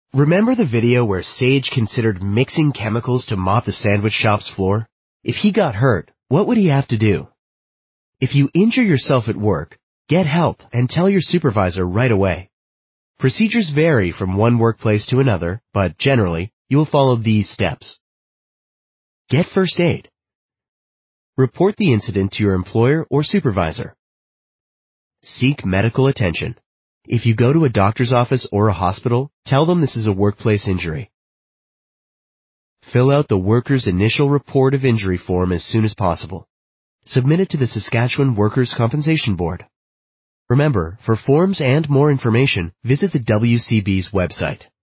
Remember the video where Sage considered mixing chemicals to mop the sandwich shop's floor? If he got hurt, what would he have to do? If you injure yourself at work, get help and tell your supervisor right away. Procedures vary from one workplace to another, but generally, you'll follow these steps. Get first aid. Report the incident to your employer or supervisor. Seek medical attention. If you go to a doctor's office or a hospital, tell them this is a workplace injury. Fill out the worker's initial report of injury form as soon as possible. Submit it to the Saskatchewan Workers' Compensation Board. Remember, for forms and more information, visit the WCB's website.